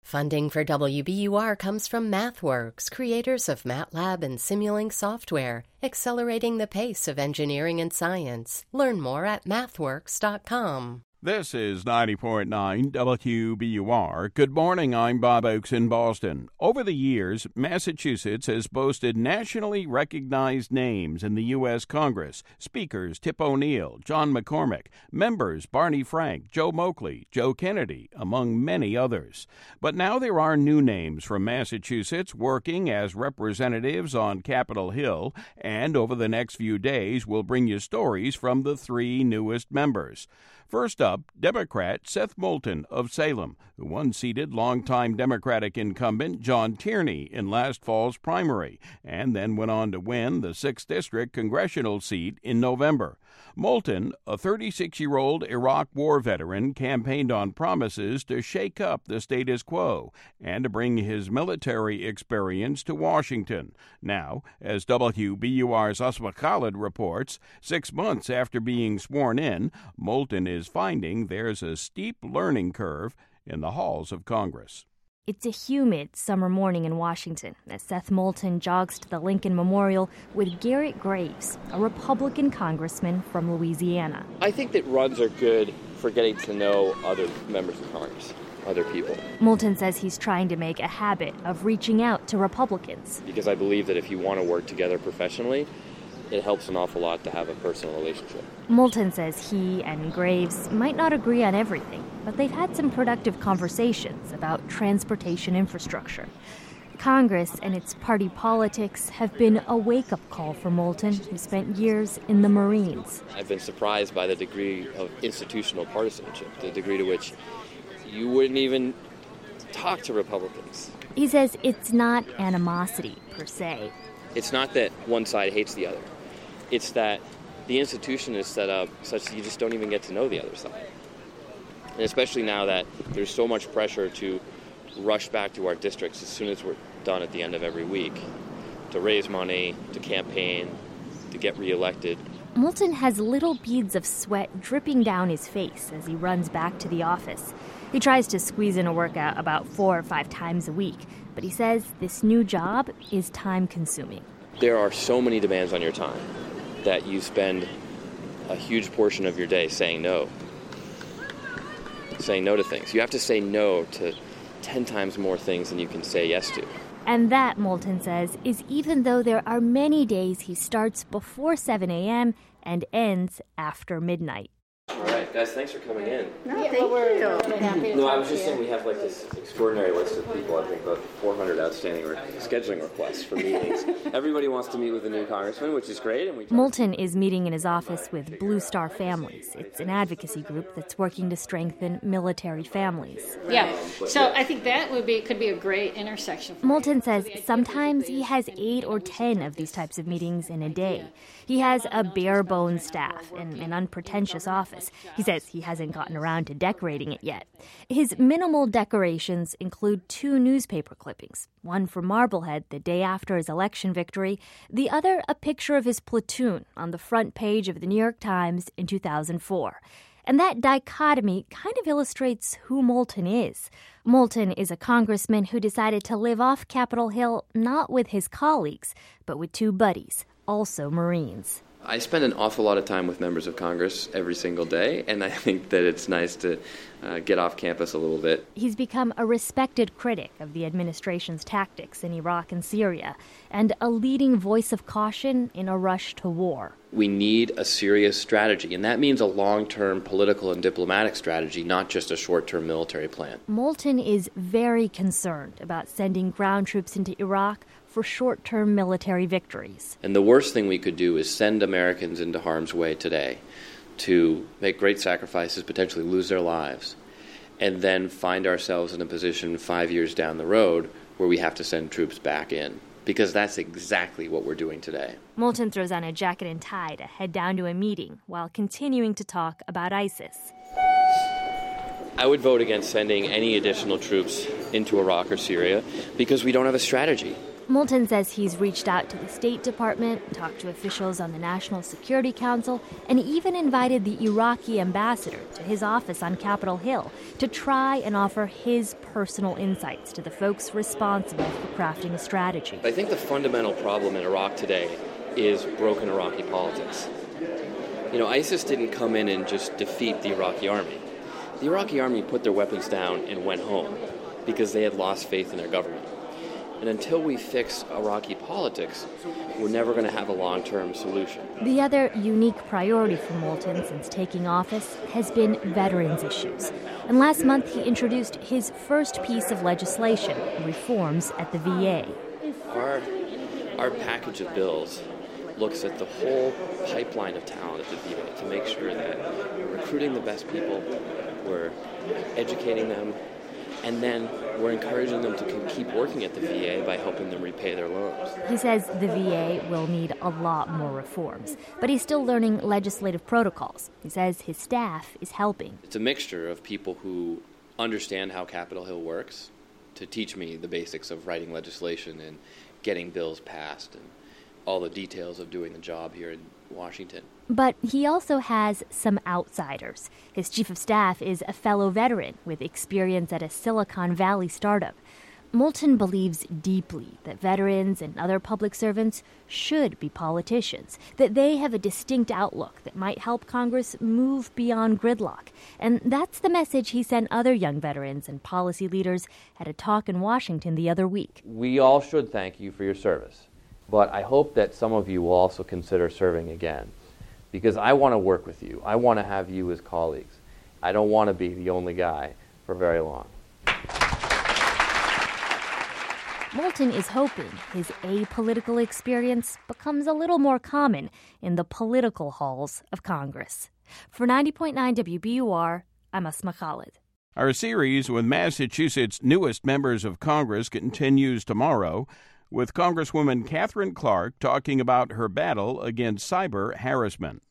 Funding for WBUR comes from MathWorks, creators of MATLAB and Simulink software, accelerating the pace of engineering and science. Learn more at mathworks.com. This is 90.9 WBUR. Good morning, I'm Bob Oakes in Boston. Over the years, Massachusetts has boasted nationally recognized names in the U.S. Congress. Speakers Tip O'Neill, John McCormick, members Barney Frank, Joe Moakley, Joe Kennedy, among many others. But now there are new names from Massachusetts working as representatives on Capitol Hill, and over the next few days we'll bring you stories from the three newest members. First up, Democrat Seth Moulton of Salem, who unseated longtime Democratic incumbent John Tierney in last fall's primary, and then went on to win the 6th District congressional seat in November. Moulton, a 36-year-old Iraq war veteran, campaigned on promises to shake up the status quo and to bring his military experience to Washington. Now, as WBUR's Asma Khalid reports, 6 months after being sworn in, Moulton is finding there's a steep learning curve in the halls of Congress. It's a humid summer morning in Washington as Seth Moulton jogs to the Lincoln Memorial with Garrett Graves, a Republican congressman from Louisiana. I think that runs are good for getting to know other members of Congress, other people. Moulton says he's trying to make a habit of reaching out to Republicans. Because I believe that if you want to work together professionally, it helps an awful lot to have a personal relationship. Moulton says he and Graves might not agree on everything, but they've had some productive conversations about transportation infrastructure. Congress and its party politics have been a wake-up call for Moulton, who spent years in the Marines. I've been surprised by the degree of institutional partisanship, the degree to which you wouldn't even talk to Republicans. He says it's not animosity, per se. It's not that one side hates the other. It's that the institution is set up such that you just don't even get to know the other side. And especially now that there's so much pressure to rush back to our districts as soon as we're done at the end of every week, to raise money, to campaign, to get reelected. Moulton has little beads of sweat dripping down his face as he runs back to the office. He tries to squeeze in a workout about 4 or 5 times a week, but he says this new job is time-consuming. There are so many demands on your time that you spend a huge portion of your day saying no to things. You have to say no to 10 times more things than you can say yes to. And that, Moulton says, is even though there are many days he starts before 7 a.m. and ends after midnight. All right, guys, thanks for coming in. No, thank you. Really happy to No, I talk was just to saying you. we have like this extraordinary list of people, I think about 400 outstanding scheduling requests for meetings. Everybody wants to meet with the new congressman, which is great. And Moulton is meeting in his office with Blue Star Families. It's an advocacy group that's working to strengthen military families. Yeah, so I think that could be a great intersection. Moulton says sometimes he has 8 or 10 of these types of meetings in a day. He has a bare-bones staff and an unpretentious office. He says he hasn't gotten around to decorating it yet. His minimal decorations include 2 newspaper clippings, one for Marblehead the day after his election victory, the other a picture of his platoon on the front page of the New York Times in 2004. And that dichotomy kind of illustrates who Moulton is. Moulton is a congressman who decided to live off Capitol Hill not with his colleagues, but with 2 buddies, also Marines. I spend an awful lot of time with members of Congress every single day, and I think that it's nice to get off campus a little bit. He's become a respected critic of the administration's tactics in Iraq and Syria, and a leading voice of caution in a rush to war. We need a serious strategy, and that means a long-term political and diplomatic strategy, not just a short-term military plan. Moulton is very concerned about sending ground troops into Iraq for short-term military victories. And the worst thing we could do is send Americans into harm's way today to make great sacrifices, potentially lose their lives, and then find ourselves in a position 5 years down the road where we have to send troops back in. Because that's exactly what we're doing today. Moulton throws on a jacket and tie to head down to a meeting while continuing to talk about ISIS. I would vote against sending any additional troops into Iraq or Syria because we don't have a strategy. Moulton says he's reached out to the State Department, talked to officials on the National Security Council, and even invited the Iraqi ambassador to his office on Capitol Hill to try and offer his personal insights to the folks responsible for crafting a strategy. I think the fundamental problem in Iraq today is broken Iraqi politics. ISIS didn't come in and just defeat the Iraqi army. The Iraqi army put their weapons down and went home because they had lost faith in their government. And until we fix Iraqi politics, we're never going to have a long-term solution. The other unique priority for Moulton since taking office has been veterans issues. And last month he introduced his first piece of legislation, reforms at the VA. Our package of bills looks at the whole pipeline of talent at the VA to make sure that we're recruiting the best people, we're educating them, and then we're encouraging them to keep working at the VA by helping them repay their loans. He says the VA will need a lot more reforms, but he's still learning legislative protocols. He says his staff is helping. It's a mixture of people who understand how Capitol Hill works to teach me the basics of writing legislation and getting bills passed and all the details of doing the job here in Washington. But he also has some outsiders. His chief of staff is a fellow veteran with experience at a Silicon Valley startup. Moulton believes deeply that veterans and other public servants should be politicians, that they have a distinct outlook that might help Congress move beyond gridlock. And that's the message he sent other young veterans and policy leaders at a talk in Washington the other week. We all should thank you for your service, but I hope that some of you will also consider serving again, because I want to work with you. I want to have you as colleagues. I don't want to be the only guy for very long. Moulton is hoping his apolitical experience becomes a little more common in the political halls of Congress. For 90.9 WBUR, I'm Asma Khalid. Our series with Massachusetts' newest members of Congress continues tomorrow, with Congresswoman Katherine Clark talking about her battle against cyber harassment.